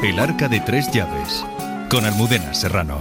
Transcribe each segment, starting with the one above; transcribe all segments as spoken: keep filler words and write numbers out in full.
El arca de tres llaves, con Almudena Serrano.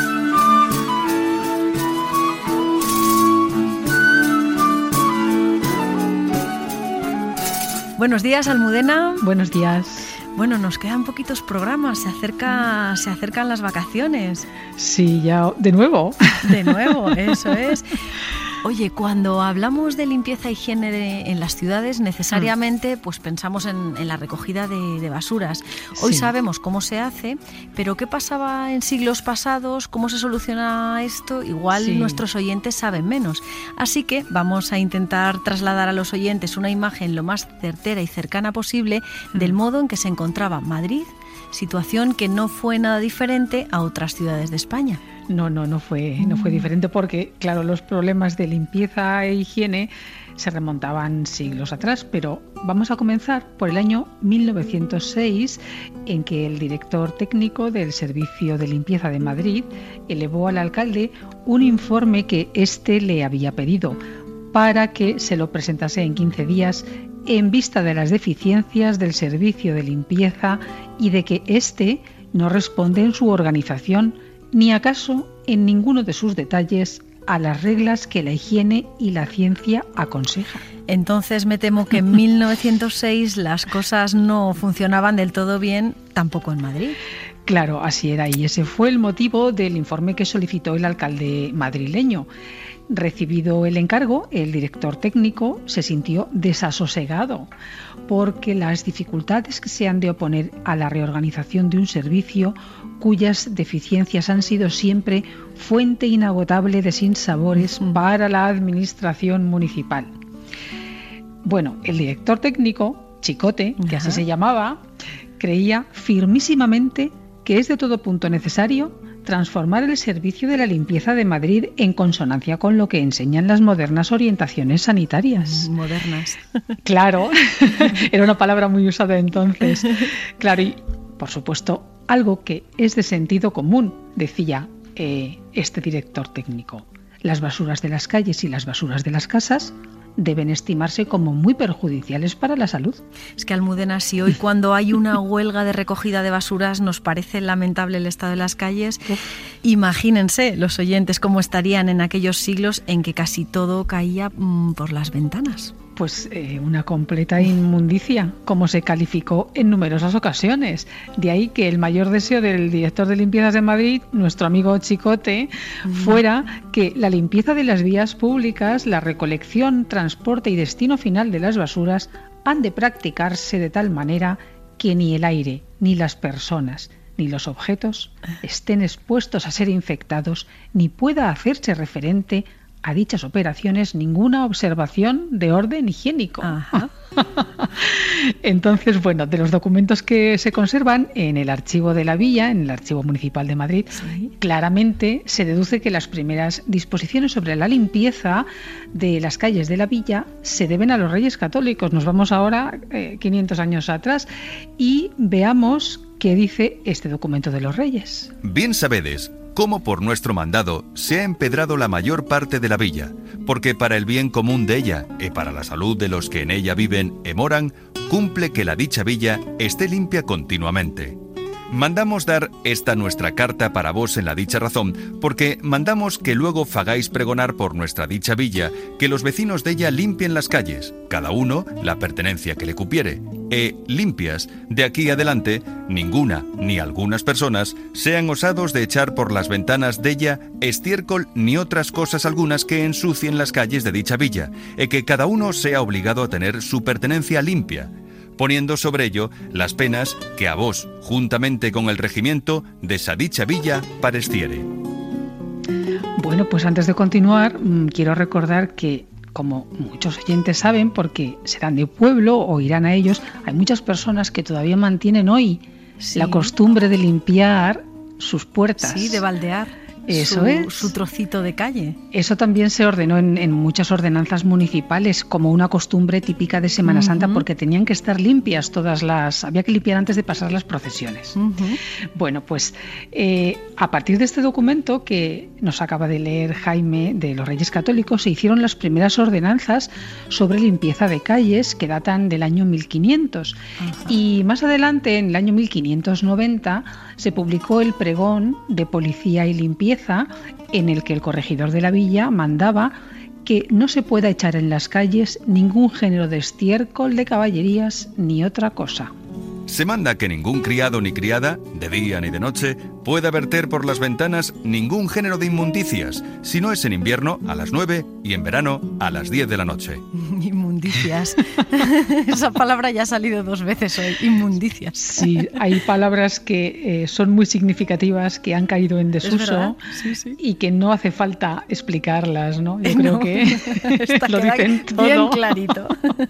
Buenos días, Almudena. Buenos días. Bueno, nos quedan poquitos programas, se acerca, se acercan las vacaciones. Sí, ya, de nuevo. De nuevo, eso es. Oye, cuando hablamos de limpieza e higiene de, en las ciudades, necesariamente pues pensamos en, en la recogida de, de basuras. Hoy sí sabemos cómo se hace, pero ¿qué pasaba en siglos pasados? ¿Cómo se soluciona esto? Igual sí. Nuestros oyentes saben menos. Así que vamos a intentar trasladar a los oyentes una imagen lo más certera y cercana posible del modo en que se encontraba Madrid, situación que no fue nada diferente a otras ciudades de España. No, no, no fue, no fue diferente porque, claro, los problemas de limpieza e higiene se remontaban siglos atrás, pero vamos a comenzar por el año mil novecientos seis, en que el director técnico del Servicio de Limpieza de Madrid elevó al alcalde un informe que éste le había pedido para que se lo presentase en quince días en vista de las deficiencias del servicio de limpieza y de que éste no responde en su organización ni acaso en ninguno de sus detalles a las reglas que la higiene y la ciencia aconsejan. Entonces me temo que en mil novecientos seis las cosas no funcionaban del todo bien, tampoco en Madrid. Claro, así era, y ese fue el motivo del informe que solicitó el alcalde madrileño. Recibido el encargo, el director técnico se sintió desasosegado porque las dificultades que se han de oponer a la reorganización de un servicio cuyas deficiencias han sido siempre fuente inagotable de sinsabores para la administración municipal. Bueno, el director técnico, Chicote, que así se llamaba, creía firmísimamente que es de todo punto necesario transformar el servicio de la limpieza de Madrid en consonancia con lo que enseñan las modernas orientaciones sanitarias. Modernas. Claro, era una palabra muy usada entonces. Claro, y por supuesto, algo que es de sentido común, decía eh, este director técnico. Las basuras de las calles y las basuras de las casas deben estimarse como muy perjudiciales para la salud. Es que, Almudena, si hoy cuando hay una huelga de recogida de basuras nos parece lamentable el estado de las calles, Uf. Imagínense los oyentes cómo estarían en aquellos siglos en que casi todo caía mmm, por las ventanas. Pues eh, una completa inmundicia, como se calificó en numerosas ocasiones. De ahí que el mayor deseo del director de limpiezas de Madrid, nuestro amigo Chicote, mm. fuera que la limpieza de las vías públicas, la recolección, transporte y destino final de las basuras han de practicarse de tal manera que ni el aire, ni las personas, ni los objetos estén expuestos a ser infectados, ni pueda hacerse referente a dichas operaciones ninguna observación de orden higiénico. Ajá. Entonces, bueno, de los documentos que se conservan en el archivo de la Villa, en el Archivo Municipal de Madrid, sí. claramente se deduce que las primeras disposiciones sobre la limpieza de las calles de la Villa se deben a los Reyes Católicos. Nos vamos ahora eh, quinientos años atrás y veamos qué dice este documento de los Reyes. Bien sabedes cómo por nuestro mandado se ha empedrado la mayor parte de la villa, porque para el bien común de ella y para la salud de los que en ella viven y moran, cumple que la dicha villa esté limpia continuamente. Mandamos dar esta nuestra carta para vos en la dicha razón, porque mandamos que luego fagáis pregonar por nuestra dicha villa que los vecinos de ella limpien las calles, cada uno la pertenencia que le cupiere, e limpias, de aquí adelante, ninguna ni algunas personas sean osados de echar por las ventanas de ella estiércol ni otras cosas algunas que ensucien las calles de dicha villa, e que cada uno sea obligado a tener su pertenencia limpia, poniendo sobre ello las penas que a vos, juntamente con el regimiento de esa dicha villa, pareciere. Bueno, pues antes de continuar, mmm, quiero recordar que, como muchos oyentes saben, porque serán de pueblo o irán a ellos, hay muchas personas que todavía mantienen hoy sí. la costumbre de limpiar sus puertas. Sí, de baldear. Eso su, es. su trocito de calle. Eso también se ordenó en, en muchas ordenanzas municipales como una costumbre típica de Semana uh-huh. Santa, porque tenían que estar limpias todas las... Había que limpiar antes de pasar las procesiones. Uh-huh. Bueno, pues eh, a partir de este documento que nos acaba de leer Jaime de los Reyes Católicos, se hicieron las primeras ordenanzas sobre limpieza de calles que datan del año mil quinientos. Uh-huh. Y más adelante, en el año mil quinientos noventa, se publicó el pregón de policía y limpieza, en el que el corregidor de la villa mandaba que no se pueda echar en las calles ningún género de estiércol de caballerías ni otra cosa. Se manda que ningún criado ni criada, de día ni de noche, pueda verter por las ventanas ningún género de inmundicias, si no es en invierno a las nueve y en verano a las diez de la noche. Inmundicias. Esa palabra ya ha salido dos veces hoy, inmundicias. Sí, hay palabras que eh, son muy significativas, que han caído en desuso sí, sí. y que no hace falta explicarlas, ¿no? Yo creo no. que lo dicen todo. Bien clarito.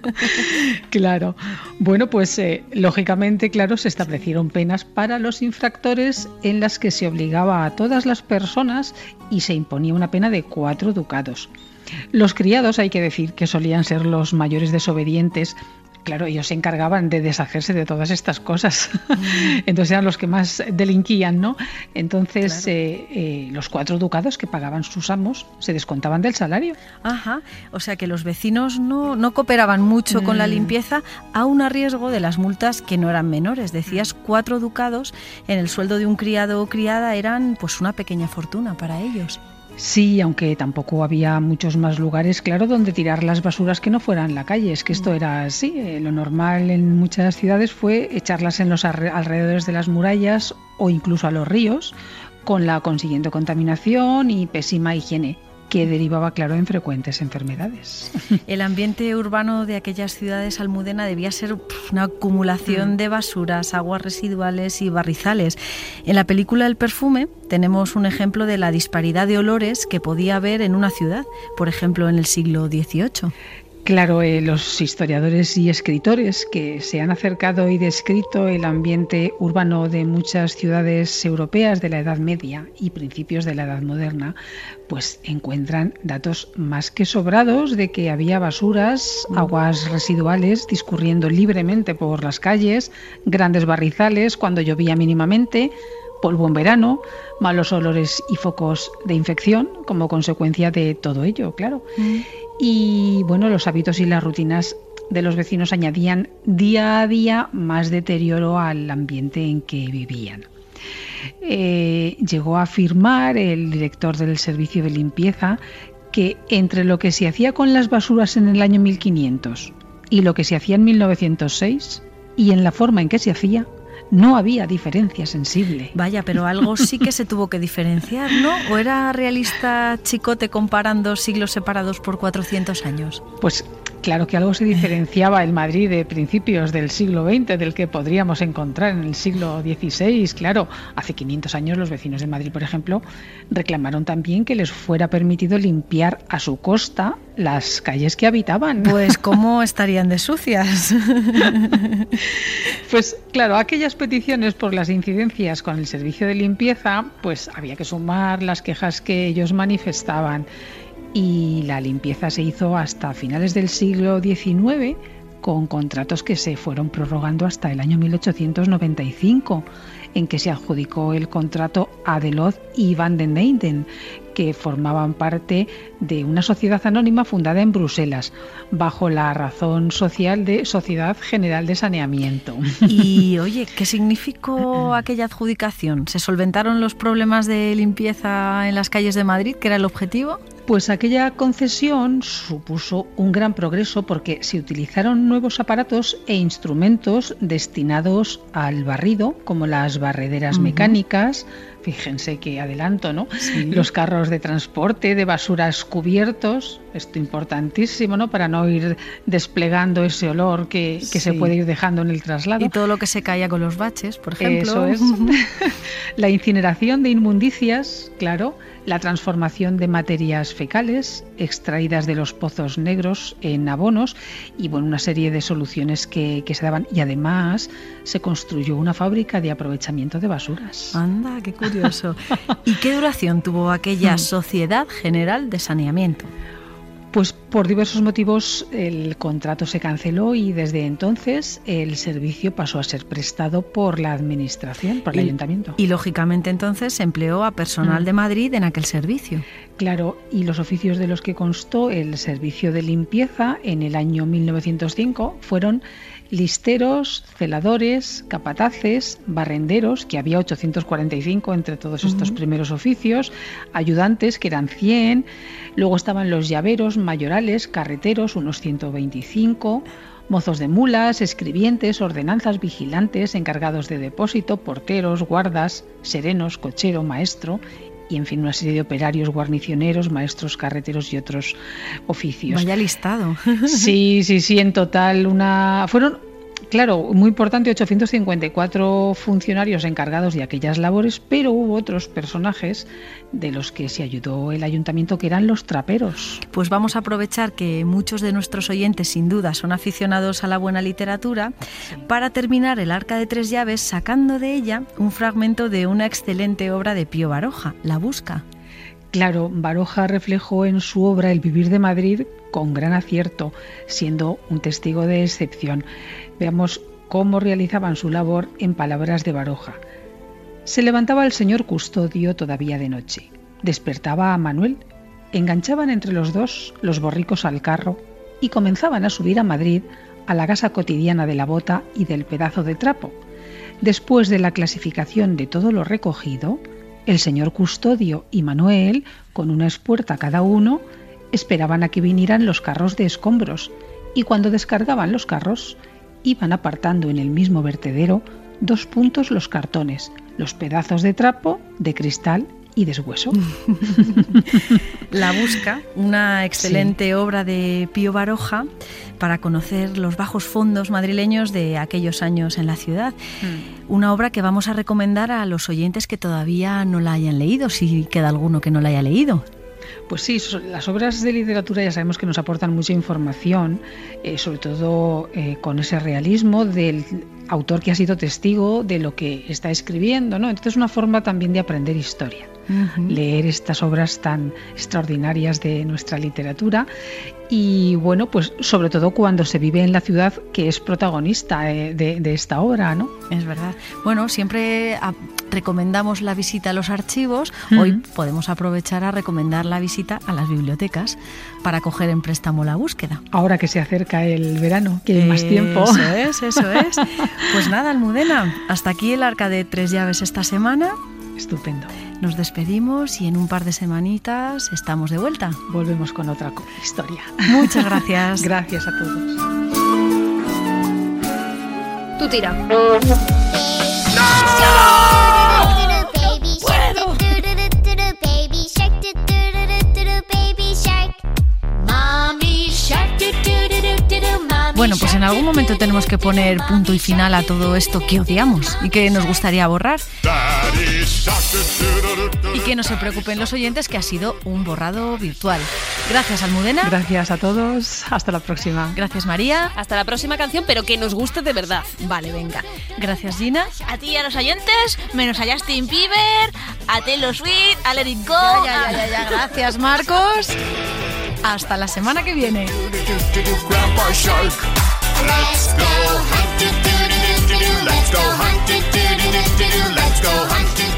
Claro. Bueno, pues eh, lógicamente, claro, se establecieron penas para los infractores en las que se obligaba a todas las personas y se imponía una pena de cuatro ducados. Los criados, hay que decir que solían ser los mayores desobedientes. Claro, ellos se encargaban de deshacerse de todas estas cosas. Entonces eran los que más delinquían, ¿no? Entonces claro. eh, eh, los cuatro ducados que pagaban sus amos se descontaban del salario. Ajá, o sea que los vecinos no, no cooperaban mucho mm. con la limpieza, aún a riesgo de las multas que no eran menores. Decías, cuatro ducados en el sueldo de un criado o criada eran pues una pequeña fortuna para ellos. Sí, aunque tampoco había muchos más lugares, claro, donde tirar las basuras que no fueran en la calle. Es que esto era así. Eh, lo normal en muchas ciudades fue echarlas en los alrededores de las murallas o incluso a los ríos, con la consiguiente contaminación y pésima higiene, que derivaba, claro, en frecuentes enfermedades. El ambiente urbano de aquellas ciudades, Almudena, debía ser una acumulación mm. de basuras, aguas residuales y barrizales. En la película El perfume tenemos un ejemplo de la disparidad de olores que podía haber en una ciudad, por ejemplo, en el siglo dieciocho. Claro, eh, los historiadores y escritores que se han acercado y descrito el ambiente urbano de muchas ciudades europeas de la Edad Media y principios de la Edad Moderna, pues encuentran datos más que sobrados de que había basuras, aguas residuales discurriendo libremente por las calles, grandes barrizales cuando llovía mínimamente, polvo en verano, malos olores y focos de infección como consecuencia de todo ello, claro. Mm. Y bueno, los hábitos y las rutinas de los vecinos añadían día a día más deterioro al ambiente en que vivían. Eh, llegó a afirmar el director del servicio de limpieza que entre lo que se hacía con las basuras en el año mil quinientos y lo que se hacía en mil novecientos seis y en la forma en que se hacía, no había diferencia sensible. Vaya, pero algo sí que se tuvo que diferenciar, ¿no? ¿O era realista Chicote comparando siglos separados por cuatrocientos años? Pues claro que algo se diferenciaba el Madrid de principios del siglo veinte del que podríamos encontrar en el siglo dieciséis. Claro, hace quinientos años los vecinos de Madrid, por ejemplo, reclamaron también que les fuera permitido limpiar a su costa las calles que habitaban. Pues ¿cómo estarían de sucias? Pues claro, aquellas peticiones por las incidencias con el servicio de limpieza, pues había que sumar las quejas que ellos manifestaban. Y la limpieza se hizo hasta finales del siglo diecinueve, con contratos que se fueron prorrogando hasta el año mil ochocientos noventa y cinco, en que se adjudicó el contrato a Delot y Van den Eyden, que formaban parte de una sociedad anónima fundada en Bruselas, bajo la razón social de Sociedad General de Saneamiento. Y oye, ¿qué significó aquella adjudicación? ¿Se solventaron los problemas de limpieza en las calles de Madrid, que era el objetivo? Pues aquella concesión supuso un gran progreso porque se utilizaron nuevos aparatos e instrumentos destinados al barrido, como las barrederas uh-huh. mecánicas. Fíjense qué adelanto, ¿no? Sí. Los carros de transporte de basuras cubiertos, esto importantísimo, ¿no? Para no ir desplegando ese olor que, que sí. se puede ir dejando en el traslado. Y todo lo que se caía con los baches, por ejemplo. Eso es. La incineración de inmundicias, claro. La transformación de materias fecales extraídas de los pozos negros en abonos y bueno, una serie de soluciones que, que se daban. Y además se construyó una fábrica de aprovechamiento de basuras. Anda, qué curioso. curioso. ¿Y qué duración tuvo aquella Sociedad General de Saneamiento? Pues por diversos motivos el contrato se canceló y desde entonces el servicio pasó a ser prestado por la administración, por el y, ayuntamiento. Y lógicamente entonces se empleó a personal mm. de Madrid en aquel servicio. Claro, y los oficios de los que constó el servicio de limpieza en el año mil novecientos cinco fueron listeros, celadores, capataces, barrenderos, que había ochocientos cuarenta y cinco entre todos estos uh-huh. primeros oficios, ayudantes, que eran cien, luego estaban los llaveros, mayorales, carreteros, unos ciento veinticinco, mozos de mulas, escribientes, ordenanzas, vigilantes, encargados de depósito, porteros, guardas, serenos, cochero, maestro, y en fin, una serie de operarios, guarnicioneros, maestros, carreteros y otros oficios. Vaya listado. Sí, sí, sí, en total una... Fueron, claro, muy importante, ochocientos cincuenta y cuatro funcionarios encargados de aquellas labores, pero hubo otros personajes de los que se ayudó el ayuntamiento, que eran los traperos. Pues vamos a aprovechar que muchos de nuestros oyentes sin duda son aficionados a la buena literatura, sí, para terminar el Arca de Tres Llaves sacando de ella un fragmento de una excelente obra de Pío Baroja, La Busca. Claro, Baroja reflejó en su obra el vivir de Madrid con gran acierto, siendo un testigo de excepción. Veamos cómo realizaban su labor en palabras de Baroja. Se levantaba el señor custodio todavía de noche. Despertaba a Manuel, enganchaban entre los dos los borricos al carro y comenzaban a subir a Madrid a la casa cotidiana de la bota y del pedazo de trapo. Después de la clasificación de todo lo recogido, el señor custodio y Manuel, con una espuerta cada uno, esperaban a que vinieran los carros de escombros y cuando descargaban los carros, iban apartando en el mismo vertedero dos puntos los cartones, los pedazos de trapo, de cristal y deshueso. La Busca, una excelente sí. obra de Pío Baroja para conocer los bajos fondos madrileños de aquellos años en la ciudad. Mm. Una obra que vamos a recomendar a los oyentes que todavía no la hayan leído, si queda alguno que no la haya leído. Pues sí, las obras de literatura ya sabemos que nos aportan mucha información, eh, sobre todo eh, con ese realismo del autor que ha sido testigo de lo que está escribiendo, ¿no? Entonces es una forma también de aprender historia, uh-huh. leer estas obras tan extraordinarias de nuestra literatura y bueno, pues sobre todo cuando se vive en la ciudad que es protagonista eh, de, de esta obra, ¿no? Es verdad. Bueno, siempre a, recomendamos la visita a los archivos, uh-huh. hoy podemos aprovechar a recomendar la visita a las bibliotecas para coger en préstamo La Búsqueda. Ahora que se acerca el verano, que hay más tiempo. Eso es, eso es. Pues nada, Almudena, hasta aquí el Arca de Tres Llaves esta semana. Estupendo. Nos despedimos y en un par de semanitas estamos de vuelta. Volvemos con otra historia. Muchas gracias. Gracias a todos. Tú tira. ¡No! Bueno, pues en algún momento tenemos que poner punto y final a todo esto que odiamos y que nos gustaría borrar. Y que no se preocupen los oyentes, que ha sido un borrado virtual. Gracias, Almudena. Gracias a todos. Hasta la próxima. Gracias, María. Hasta la próxima canción, pero que nos guste de verdad. Vale, venga. Gracias, Gina. A ti y a los oyentes, menos a Justin Bieber, a Taylor Swift, a Let It Go. Ya, ya, ya, ya. Gracias, Marcos. Hasta la semana que viene. Let's go hunting, let's go hunting, let's go hunting.